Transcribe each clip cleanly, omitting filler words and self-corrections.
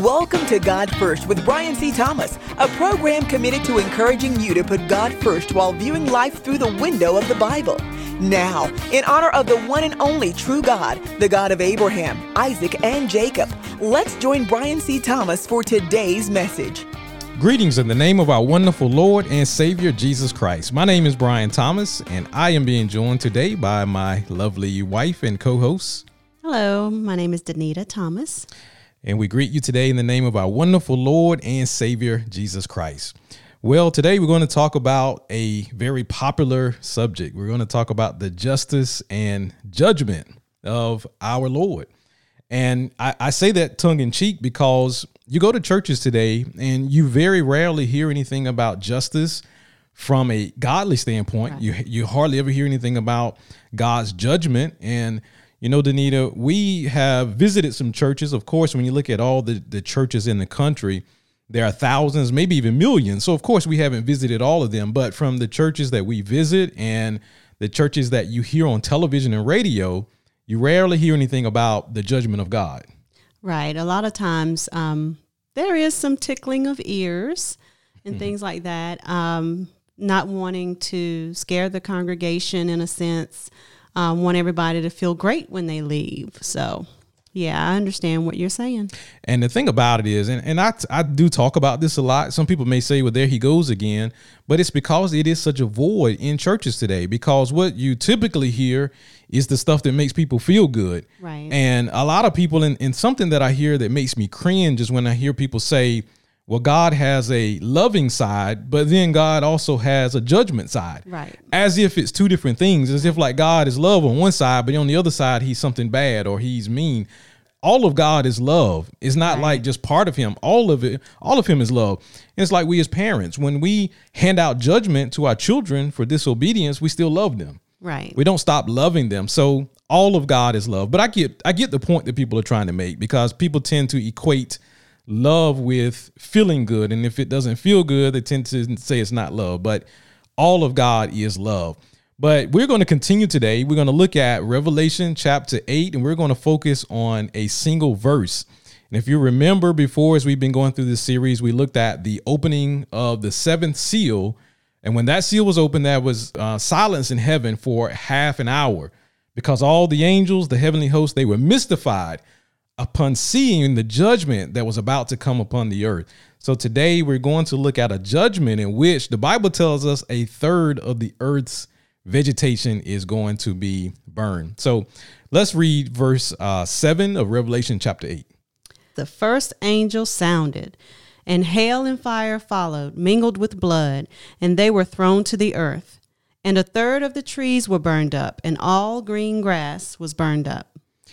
Welcome to God First with Brian C. Thomas, a program committed to encouraging you to put God first while viewing life through the window of the Bible. Now, in honor of the one and only true God, the God of Abraham, Isaac, and Jacob, let's join Brian C. Thomas for today's message. Greetings in the name of our wonderful Lord and Savior, Jesus Christ. My name is Brian Thomas, and I am being joined today by my lovely wife and co-host. Hello, my name is Danita Thomas. And we greet you today in the name of our wonderful Lord and Savior, Jesus Christ. Well, today we're going to talk about a very popular subject. We're going to talk about the justice and judgment of our Lord. And I say that tongue in cheek because you go to churches today and you very rarely hear anything about justice from a godly standpoint. Right. You hardly ever hear anything about God's judgment. And you know, Danita, we have visited some churches. Of course, when you look at all the churches in the country, there are thousands, maybe even millions. So, of course, we haven't visited all of them. But from the churches that we visit and the churches that you hear on television and radio, you rarely hear anything about the judgment of God. Right. A lot of times there is some tickling of ears and things like that, not wanting to scare the congregation in a sense. Want everybody to feel great when they leave. So, yeah, I understand what you're saying. And the thing about it is, and I do talk about this a lot. Some people may say, well, there he goes again. But it's because it is such a void in churches today, because what you typically hear is the stuff that makes people feel good. Right. And a lot of people, and something that I hear that makes me cringe is when I hear people say, well, God has a loving side, but then God also has a judgment side. Right. As if it's two different things, as if like God is love on one side, but on the other side, he's something bad or he's mean. All of God is love. It's not like just part of him. All of him is love. And it's like we as parents, when we hand out judgment to our children for disobedience, we still love them. Right. We don't stop loving them. So all of God is love. But I get the point that people are trying to make, because people tend to equate love with feeling good. And if it doesn't feel good, they tend to say it's not love. But all of God is love. But we're going to continue today. We're going to look at Revelation chapter 8, and we're going to focus on a single verse. And if you remember before, as we've been going through this series, we looked at the opening of the seventh seal. And when that seal was opened, there was silence in heaven for half an hour, because all the angels, the heavenly hosts, they were mystified upon seeing the judgment that was about to come upon the earth. So today we're going to look at a judgment in which the Bible tells us a third of the earth's vegetation is going to be burned. So let's read verse 7 of Revelation chapter 8. The first angel sounded, and hail and fire followed, mingled with blood, and they were thrown to the earth. And a third of the trees were burned up, and all green grass was burned up.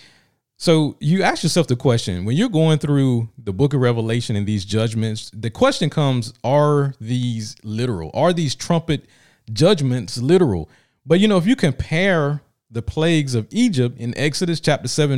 So you ask yourself the question, when you're going through the book of Revelation and these judgments, the question comes, are these literal? Are these trumpet judgments literal? But, you know, if you compare the plagues of Egypt in Exodus chapter 7,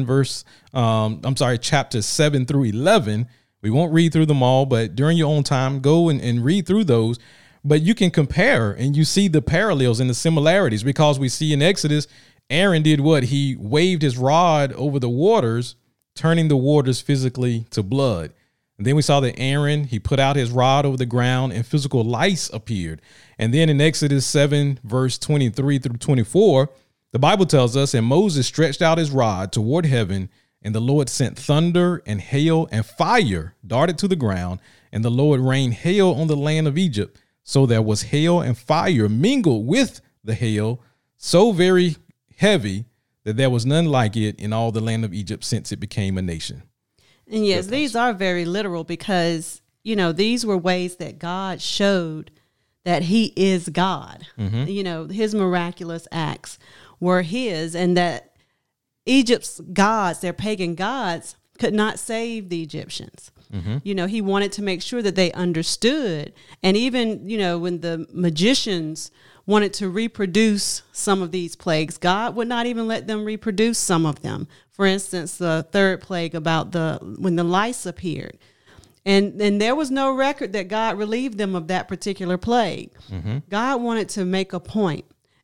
chapter 7 through 11, we won't read through them all, but during your own time, go and read through those. But you can compare and you see the parallels and the similarities, because we see in Exodus, Aaron did what? He waved his rod over the waters, turning the waters physically to blood. And then we saw that Aaron, he put out his rod over the ground and physical lice appeared. And then in Exodus 7, verse 23 through 24, the Bible tells us, and Moses stretched out his rod toward heaven, and the Lord sent thunder and hail and fire darted to the ground, and the Lord rained hail on the land of Egypt. So there was hail and fire mingled with the hail, so very heavy that there was none like it in all the land of Egypt since it became a nation. And yes, these are very literal, because, you know, these were ways that God showed that he is God. Mm-hmm. You know, his miraculous acts were his, and that Egypt's gods, their pagan gods, could not save the Egyptians. Mm-hmm. You know, he wanted to make sure that they understood. And even, you know, when the magicians wanted to reproduce some of these plagues, God would not even let them reproduce some of them. For instance, the third plague about when the lice appeared. And there was no record that God relieved them of that particular plague. Mm-hmm. God wanted to make a point.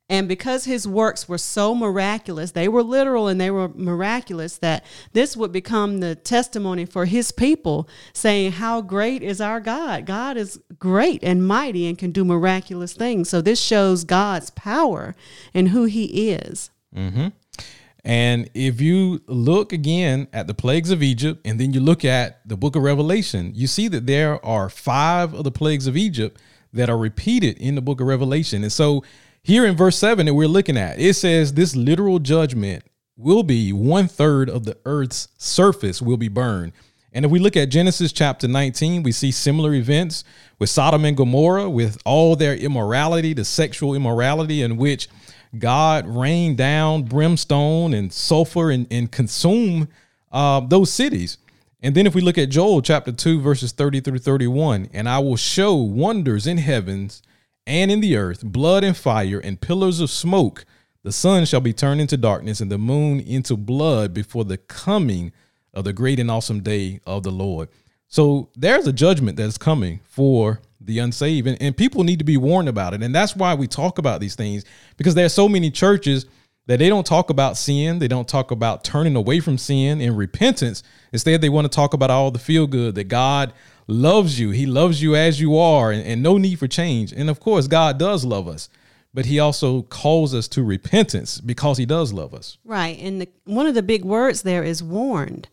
And because his works were so miraculous, they were literal and they were miraculous, that this would become the testimony for his people, saying, how great is our God? God is great and mighty and can do miraculous things. So this shows God's power and who he is. Mm-hmm. And if you look again at the plagues of Egypt, and then you look at the book of Revelation, you see that there are 5 of the plagues of Egypt that are repeated in the book of Revelation. And so here in verse 7 that we're looking at, it says this literal judgment will be 1/3 of the earth's surface will be burned. And if we look at Genesis chapter 19, we see similar events with Sodom and Gomorrah, with all their immorality, the sexual immorality, in which God rained down brimstone and sulfur and consume those cities. And then if we look at Joel chapter 2, verses 30 through 31, and I will show wonders in heavens and in the earth, blood and fire and pillars of smoke. The sun shall be turned into darkness and the moon into blood before the coming of the great and awesome day of the Lord. So there's a judgment that's coming for the unsaved, and people need to be warned about it. And that's why we talk about these things, because there are so many churches that they don't talk about sin. They don't talk about turning away from sin and repentance. Instead, they want to talk about all the feel good, that God loves you. He loves you as you are, and no need for change. And of course, God does love us, but he also calls us to repentance because he does love us. Right. And one of the big words there is warned.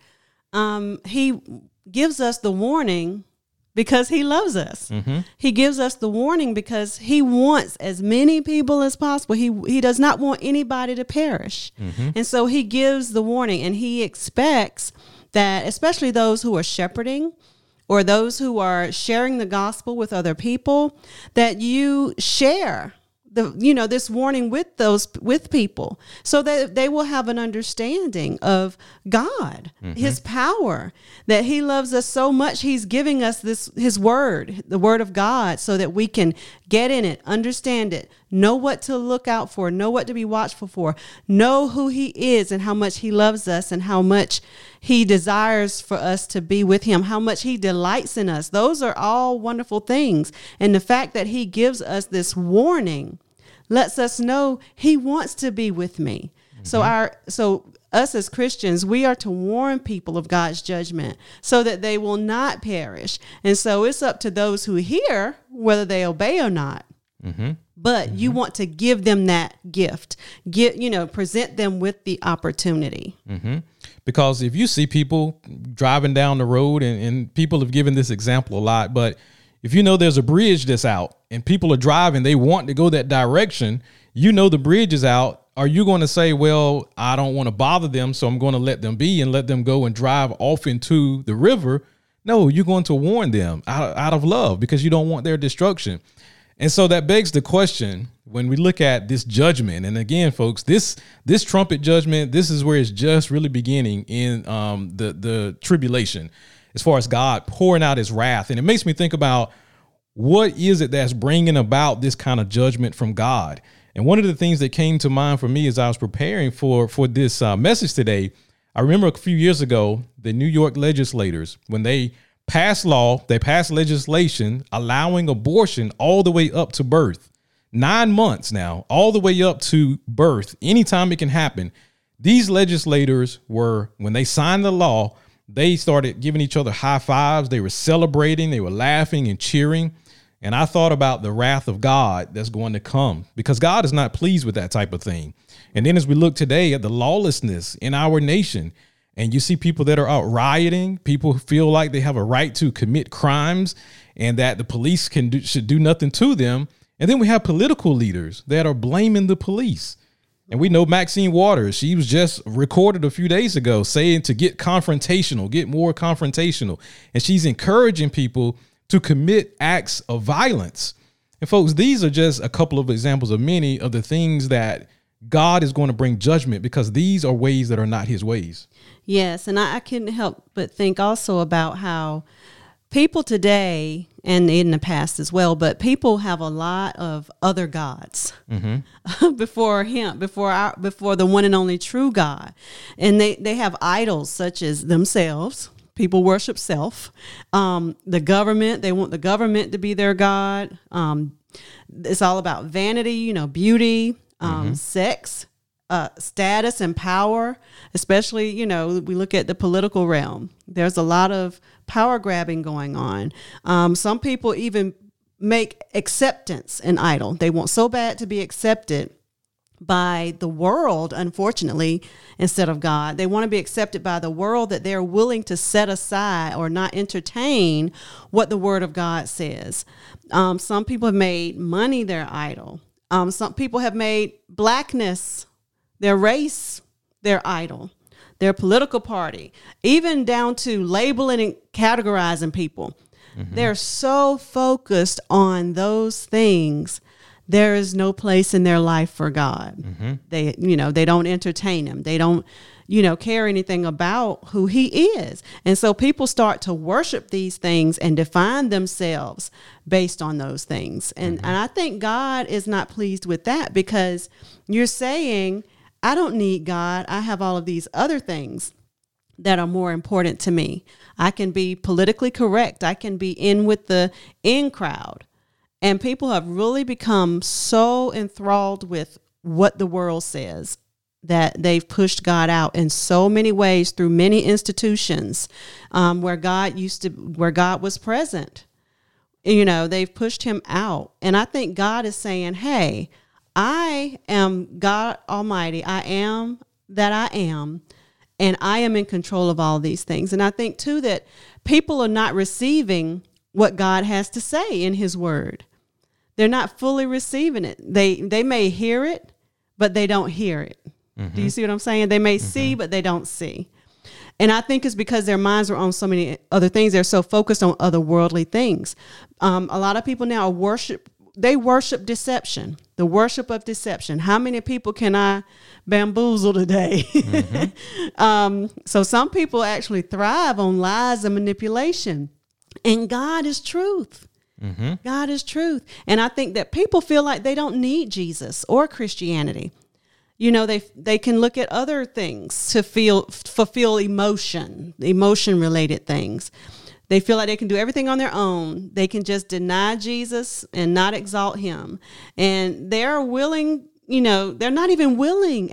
He gives us the warning because he loves us. Mm-hmm. He gives us the warning because he wants as many people as possible. He does not want anybody to perish. Mm-hmm. And so he gives the warning, and he expects that, especially those who are shepherding or those who are sharing the gospel with other people, that you share this warning with people, so that they will have an understanding of God, mm-hmm. his power, that he loves us so much. He's giving us his word, the word of God, so that we can get in it, understand it, know what to look out for, know what to be watchful for, know who he is and how much he loves us and how much he desires for us to be with him, how much he delights in us. Those are all wonderful things. And the fact that he gives us this warning lets us know he wants to be with me. Mm-hmm. So us as Christians, we are to warn people of God's judgment so that they will not perish. And so it's up to those who hear whether they obey or not. Mm-hmm. But mm-hmm. you want to give them that gift, present them with the opportunity. Mm-hmm. Because if you see people driving down the road, and people have given this example a lot, but if you know there's a bridge that's out and people are driving, they want to go that direction, the bridge is out. Are you going to say, well, I don't want to bother them, so I'm going to let them be and let them go and drive off into the river? No, you're going to warn them out of love, because you don't want their destruction. And so that begs the question, when we look at this judgment, and again, folks, this trumpet judgment, this is where it's just really beginning in the tribulation, as far as God pouring out his wrath. And it makes me think about, what is it that's bringing about this kind of judgment from God? And one of the things that came to mind for me as I was preparing for this message today, I remember a few years ago, the New York legislators, when they passed legislation allowing abortion all the way up to birth. 9 months now, all the way up to birth, anytime it can happen. These legislators when they signed the law, they started giving each other high fives. They were celebrating. They were laughing and cheering. And I thought about the wrath of God that's going to come, because God is not pleased with that type of thing. And then as we look today at the lawlessness in our nation, and you see people that are out rioting, people feel like they have a right to commit crimes and that the police should do nothing to them. And then we have political leaders that are blaming the police. And we know Maxine Waters, she was just recorded a few days ago saying to get more confrontational. And she's encouraging people to commit acts of violence. And folks, these are just a couple of examples of many of the things that God is going to bring judgment, because these are ways that are not his ways. Yes. And I couldn't help but think also about how people today, and in the past as well, but people have a lot of other gods mm-hmm. before him, before the one and only true God. And they have idols such as themselves. People worship self. The government, they want the government to be their God. It's all about vanity, beauty. sex, status and power, especially, we look at the political realm. There's a lot of power grabbing going on. Some people even make acceptance an idol. They want so bad to be accepted by the world, unfortunately, instead of God. They want to be accepted by the world that they're willing to set aside or not entertain what the word of God says. Some people have made money their idol. Some people have made blackness, their race, their idol, their political party, even down to labeling and categorizing people. They're so focused on those things. There is no place in their life for God. They don't entertain him. They don't, care anything about who he is. And so people start to worship these things and define themselves based on those things. And I think God is not pleased with that, because you're saying, I don't need God. I have all of these other things that are more important to me. I can be politically correct. I can be in with the in crowd. And people have really become so enthralled with what the world says that they've pushed God out in so many ways through many institutions where God was present. They've pushed him out. And I think God is saying, hey, I am God Almighty. I am that I am. And I am in control of all these things. And I think, too, that people are not receiving what God has to say in his word. They're not fully receiving it. They may hear it, but they don't hear it. Do you see what I'm saying? They may see, but they don't see. And I think it's because their minds are on so many other things. They're so focused on other worldly things. A lot of people now worship deception, the worship of deception. How many people can I bamboozle today? So some people actually thrive on lies and manipulation. And God is truth. God is truth. And I think that people feel like they don't need Jesus or Christianity. They can look at other things to fulfill emotion related things. They feel like they can do everything on their own. They can just deny Jesus and not exalt him. And they're willing, they're not even willing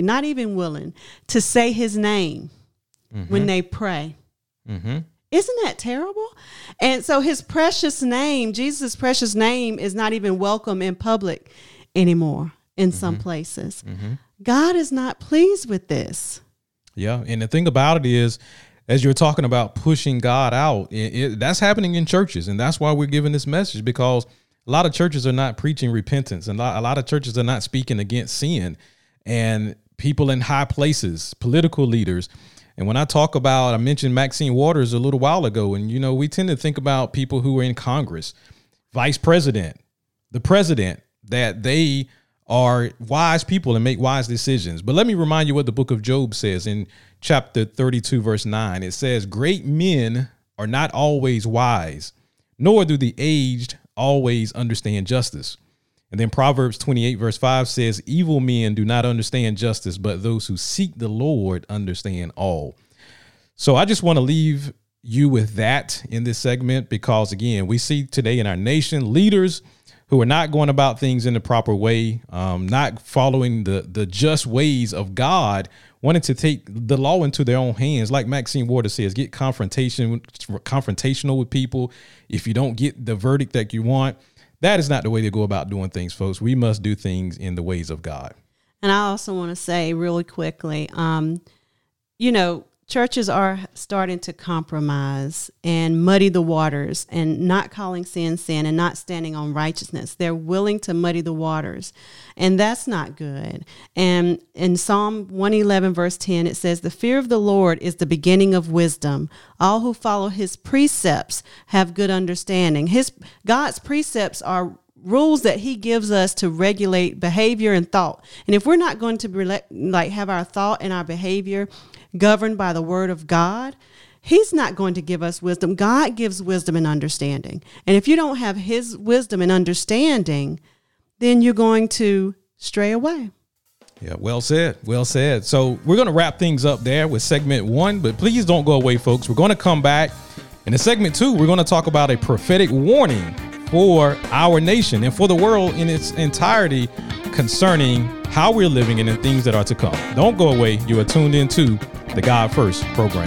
to say his name when they pray. Isn't that terrible? And so his precious name, Jesus' precious name, is not even welcome in public anymore in some places. God is not pleased with this. Yeah. And the thing about it is, as you're talking about pushing God out, that's happening in churches. And that's why we're giving this message, because a lot of churches are not preaching repentance, and a lot of churches are not speaking against sin. And people in high places, political leaders. And when I talk about, I mentioned Maxine Waters a little while ago, and, we tend to think about people who are in Congress, vice president, the president, that they are wise people and make wise decisions. But let me remind you what the book of Job says in chapter 32, verse 9. It says, great men are not always wise, nor do the aged always understand justice. And then Proverbs 28, verse 5 says, evil men do not understand justice, but those who seek the Lord understand all. So I just want to leave you with that in this segment, because, again, we see today in our nation leaders who are not going about things in the proper way, not following the just ways of God, wanting to take the law into their own hands. Like Maxine Waters says, get confrontational with people. If you don't get the verdict that you want, that is not the way to go about doing things, folks. We must do things in the ways of God. And I also want to say really quickly, churches are starting to compromise and muddy the waters and not calling sin sin and not standing on righteousness. They're willing to muddy the waters, and that's not good. And in Psalm 111, verse 10, it says, the fear of the Lord is the beginning of wisdom. All who follow his precepts have good understanding. God's precepts are rules that he gives us to regulate behavior and thought. And if we're not going to have our thought and our behavior governed by the word of God, he's not going to give us wisdom. God gives wisdom and understanding. And if you don't have his wisdom and understanding, then you're going to stray away. Yeah, well said. Well said. So we're going to wrap things up there with segment 1, but please don't go away, folks. We're going to come back. And in segment 2, we're going to talk about a prophetic warning for our nation and for the world in its entirety concerning how we're living and the things that are to come. Don't go away. You are tuned into the God First program.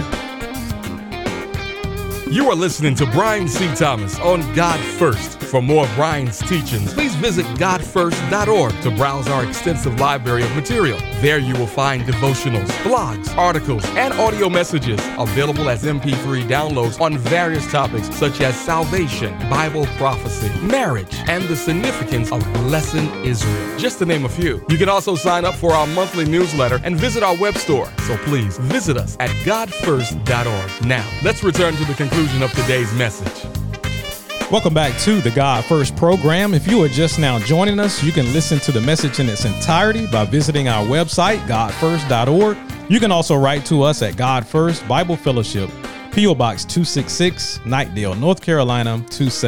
You are listening to Brian C. Thomas on God First. For more of Brian's teachings, please visit godfirst.org to browse our extensive library of material. There you will find devotionals, blogs, articles, and audio messages available as MP3 downloads on various topics such as salvation, Bible prophecy, marriage, and the significance of blessing Israel, just to name a few. You can also sign up for our monthly newsletter and visit our web store. So please visit us at godfirst.org. Now, let's return to the conclusion of today's message. Welcome back to the God First program. If you are just now joining us, you can listen to the message in its entirety by visiting our website, godfirst.org. You can also write to us at God First Bible Fellowship, P.O. Box 266, Knightdale, North Carolina,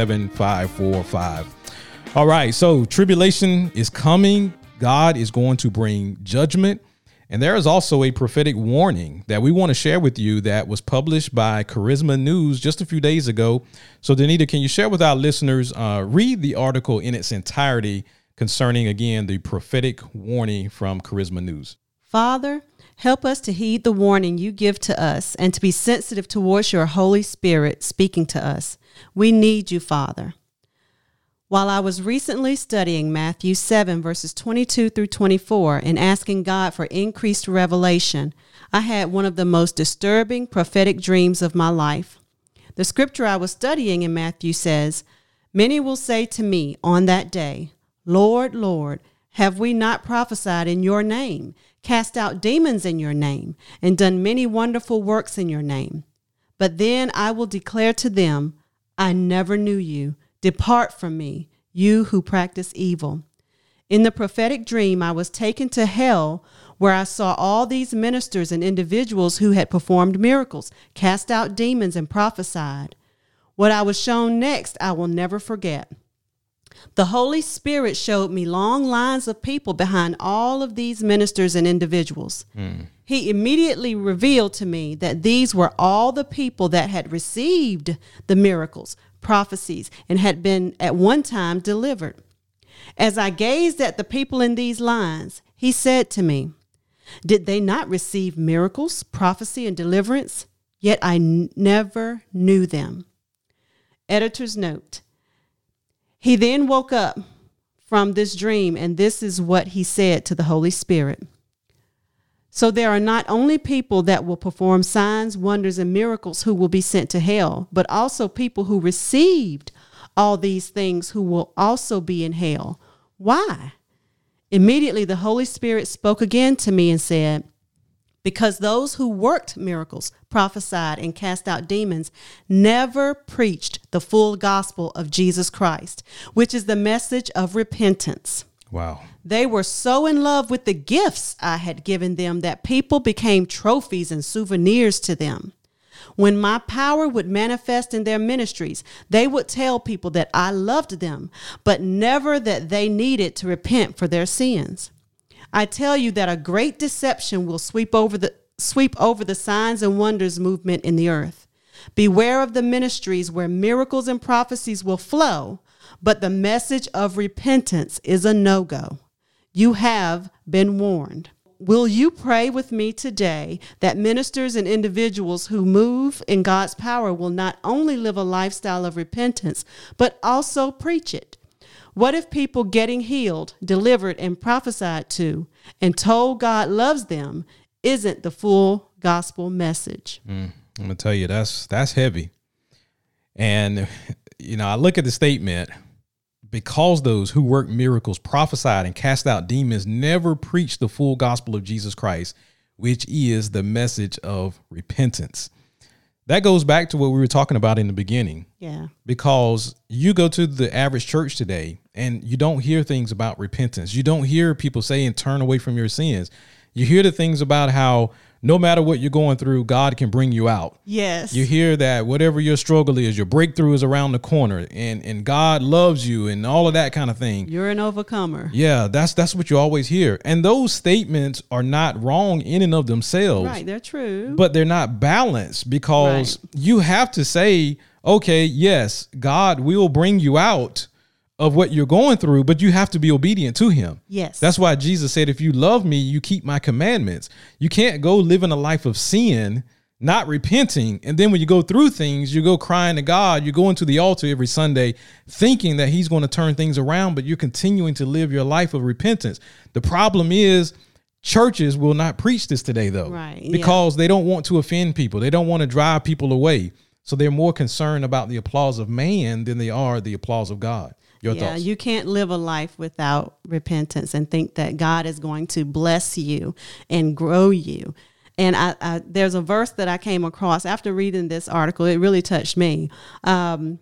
27545. All right, so tribulation is coming. God is going to bring judgment. And there is also a prophetic warning that we want to share with you that was published by Charisma News just a few days ago. So, Danita, can you share with our listeners, read the article in its entirety concerning, again, the prophetic warning from Charisma News? Father, help us to heed the warning you give to us and to be sensitive towards your Holy Spirit speaking to us. We need you, Father. While I was recently studying Matthew 7, verses 22 through 24, and asking God for increased revelation, I had one of the most disturbing prophetic dreams of my life. The scripture I was studying in Matthew says, "Many will say to me on that day, 'Lord, Lord, have we not prophesied in your name, cast out demons in your name, and done many wonderful works in your name?' But then I will declare to them, 'I never knew you. Depart from me, you who practice evil.'" In the prophetic dream, I was taken to hell, where I saw all these ministers and individuals who had performed miracles, cast out demons, and prophesied. What I was shown next, I will never forget. The Holy Spirit showed me long lines of people behind all of these ministers and individuals. He immediately revealed to me that these were all the people that had received the miracles, prophecies, and had been at one time delivered. As I gazed at the people in these lines, he said to me, "Did they not receive miracles, prophecy, and deliverance? Yet I never knew them." Editor's note. He then woke up from this dream, and this is what he said to the Holy Spirit. So there are not only people that will perform signs, wonders, and miracles who will be sent to hell, but also people who received all these things who will also be in hell. Why? Immediately the Holy Spirit spoke again to me and said, "Because those who worked miracles, prophesied, and cast out demons never preached the full gospel of Jesus Christ, which is the message of repentance." Wow. They were so in love with the gifts I had given them that people became trophies and souvenirs to them. When my power would manifest in their ministries, they would tell people that I loved them, but never that they needed to repent for their sins. I tell you that a great deception will sweep over the signs and wonders movement in the earth. Beware of the ministries where miracles and prophecies will flow, but the message of repentance is a no-go. You have been warned. Will you pray with me today that ministers and individuals who move in God's power will not only live a lifestyle of repentance, but also preach it? What if people getting healed, delivered, and prophesied to, and told God loves them, isn't the full gospel message? I'm going to tell you, that's heavy. And, I look at the statement, because those who work miracles, prophesied, and cast out demons never preached the full gospel of Jesus Christ, which is the message of repentance. That goes back to what we were talking about in the beginning. Yeah. Because you go to the average church today and you don't hear things about repentance. You don't hear people saying, turn away from your sins. You hear the things about how no matter what you're going through, God can bring you out. Yes. You hear that whatever your struggle is, your breakthrough is around the corner, and God loves you and all of that kind of thing. You're an overcomer. Yeah, that's what you always hear. And those statements are not wrong in and of themselves. Right, they're true. But they're not balanced, because you have to say, okay, yes, God will bring you out of what you're going through, but you have to be obedient to him. Yes. That's why Jesus said, if you love me, you keep my commandments. You can't go living a life of sin, not repenting. And then when you go through things, you go crying to God, you go into the altar every Sunday thinking that he's going to turn things around, but you're continuing to live your life of repentance. The problem is churches will not preach this today, though, because they don't want to offend people. They don't want to drive people away. So they're more concerned about the applause of man than they are the applause of God. Your thoughts? You can't live a life without repentance and think that God is going to bless you and grow you. And I there's a verse that I came across after reading this article. It really touched me. 2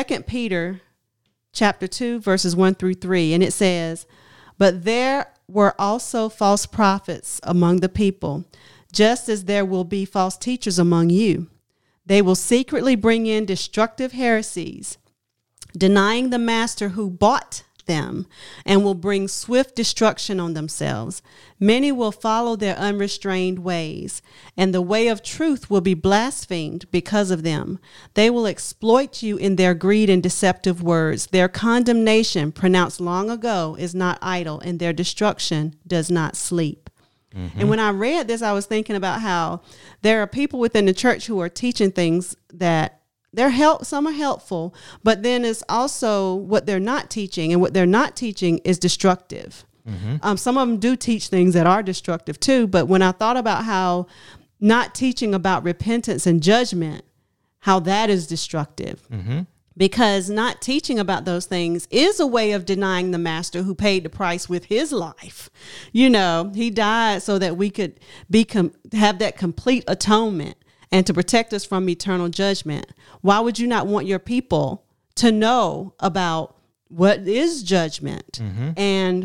Peter chapter 2, verses 1-3. And it says, "But there were also false prophets among the people, just as there will be false teachers among you. They will secretly bring in destructive heresies, denying the master who bought them, and will bring swift destruction on themselves. Many will follow their unrestrained ways, and the way of truth will be blasphemed because of them. They will exploit you in their greed and deceptive words. Their condemnation, pronounced long ago, is not idle, and their destruction does not sleep." And when I read this, I was thinking about how there are people within the church who are teaching things that some are helpful, but then it's also what they're not teaching, and what they're not teaching is destructive. Some of them do teach things that are destructive too, but when I thought about how not teaching about repentance and judgment, how that is destructive, because not teaching about those things is a way of denying the master who paid the price with his life. You know, he died so that we could have that complete atonement and to protect us from eternal judgment. Why would you not want your people to know about what is judgment and,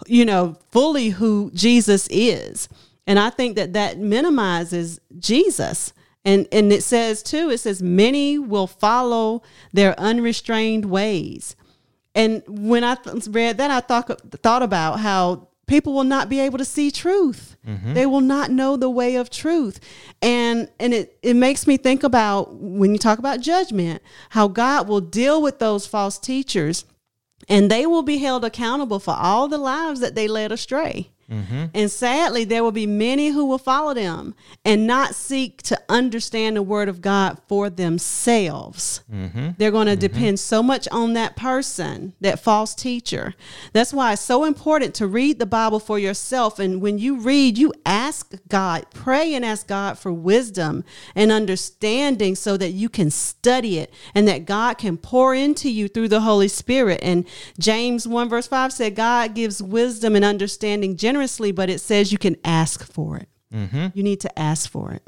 fully who Jesus is? And I think that minimizes Jesus. And it says, many will follow their unrestrained ways. And when I read that, I thought about how people will not be able to see truth. They will not know the way of truth. And it makes me think about, when you talk about judgment, how God will deal with those false teachers, and they will be held accountable for all the lives that they led astray. And sadly, there will be many who will follow them and not seek to understand the word of God for themselves. They're going to depend so much on that person, that false teacher. That's why it's so important to read the Bible for yourself. And when you read, you ask God, pray and ask God for wisdom and understanding so that you can study it and that God can pour into you through the Holy Spirit. And James 1 verse 5 said, God gives wisdom and understanding generously, but it says you can ask for it. You need to ask for it.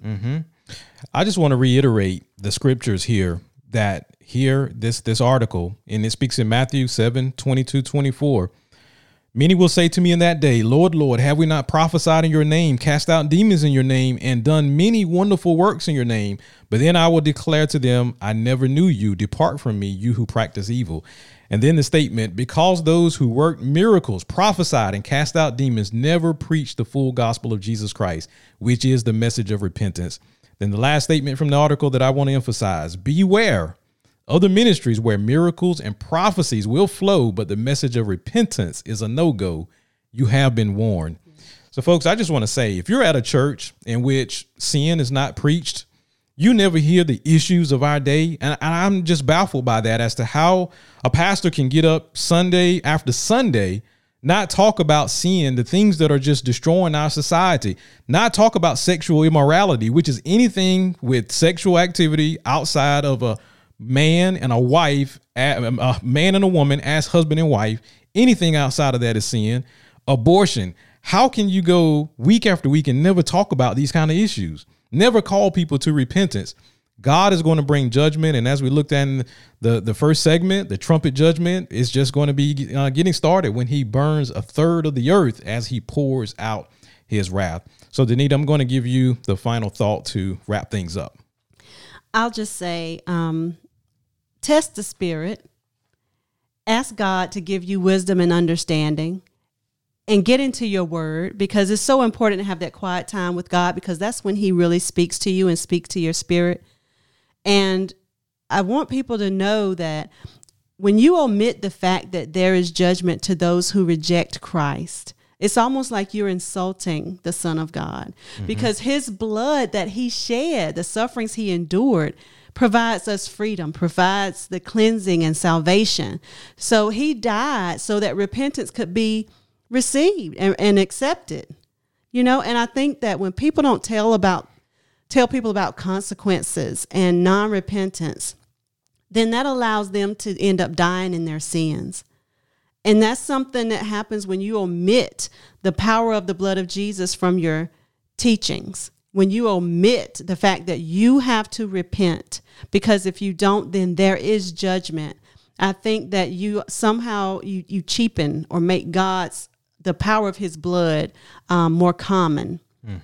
I just want to reiterate the scriptures here, this article, and it speaks in Matthew 7:22-24. Many will say to me in that day, Lord, Lord, have we not prophesied in your name, cast out demons in your name, and done many wonderful works in your name? But then I will declare to them, I never knew you. Depart from me, you who practice evil. And then the statement, because those who worked miracles, prophesied, and cast out demons never preached the full gospel of Jesus Christ, which is the message of repentance. Then the last statement from the article that I want to emphasize, beware other ministries where miracles and prophecies will flow, but the message of repentance is a no-go. You have been warned. So, folks, I just want to say, if you're at a church in which sin is not preached, you never hear the issues of our day. And I'm just baffled by that as to how a pastor can get up Sunday after Sunday, not talk about sin, the things that are just destroying our society, not talk about sexual immorality, which is anything with sexual activity outside of a man and a wife, a man and a woman as husband and wife. Anything outside of that is sin. Abortion. How can you go week after week and never talk about these kind of issues? Never call people to repentance. God is going to bring judgment. And as we looked at in the first segment, the trumpet judgment is just going to be getting started when he burns a third of the earth as he pours out his wrath. So, Danita, I'm going to give you the final thought to wrap things up. I'll just say, test the spirit, ask God to give you wisdom and understanding, and get into your word, because it's so important to have that quiet time with God, because that's when he really speaks to you and speaks to your spirit. And I want people to know that when you omit the fact that there is judgment to those who reject Christ, it's almost like you're insulting the Son of God, because his blood that he shed, the sufferings he endured, provides us freedom, provides the cleansing and salvation. So he died so that repentance could be received and accepted, and I think that when people don't tell people about consequences and non-repentance, then that allows them to end up dying in their sins. And that's something that happens when you omit the power of the blood of Jesus from your teachings, when you omit the fact that you have to repent, because if you don't, then there is judgment. I think that you somehow you cheapen or make the power of his blood more common.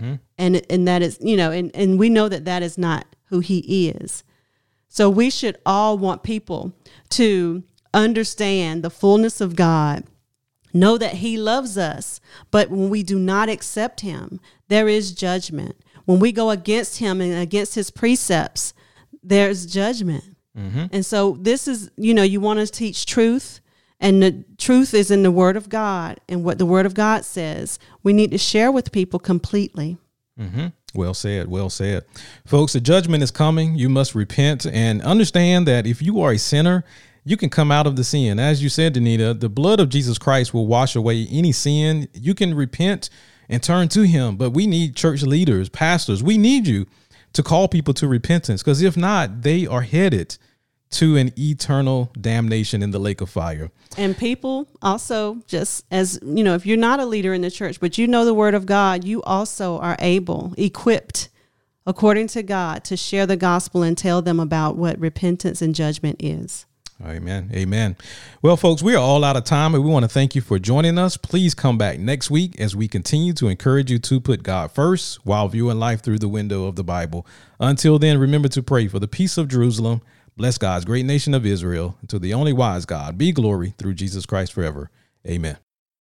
And that is, and we know that is not who he is. So we should all want people to understand the fullness of God, know that he loves us, but when we do not accept him, there is judgment. When we go against him and against his precepts, there's judgment. And so this is, you want to teach truth, and the truth is in the word of God, and what the word of God says, we need to share with people completely. Well said. Well said. Folks, the judgment is coming. You must repent and understand that if you are a sinner, you can come out of the sin. As you said, Danita, the blood of Jesus Christ will wash away any sin. You can repent and turn to him. But we need church leaders, pastors. We need you to call people to repentance, because if not, they are headed to an eternal damnation in the lake of fire. And people also, just as, if you're not a leader in the church, but you know the word of God, you also are equipped, according to God, to share the gospel and tell them about what repentance and judgment is. Amen. Amen. Well, folks, we are all out of time, and we want to thank you for joining us. Please come back next week as we continue to encourage you to put God first while viewing life through the window of the Bible. Until then, remember to pray for the peace of Jerusalem. Bless God's great nation of Israel. And to the only wise God be glory through Jesus Christ forever. Amen.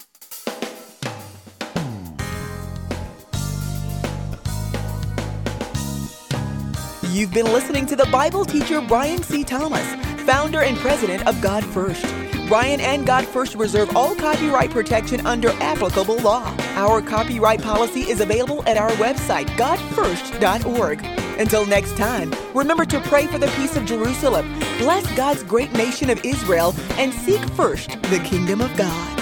You've been listening to the Bible teacher Brian C. Thomas, founder and president of God First. Brian and God First reserve all copyright protection under applicable law. Our copyright policy is available at our website, godfirst.org. Until next time, remember to pray for the peace of Jerusalem, bless God's great nation of Israel, and seek first the kingdom of God.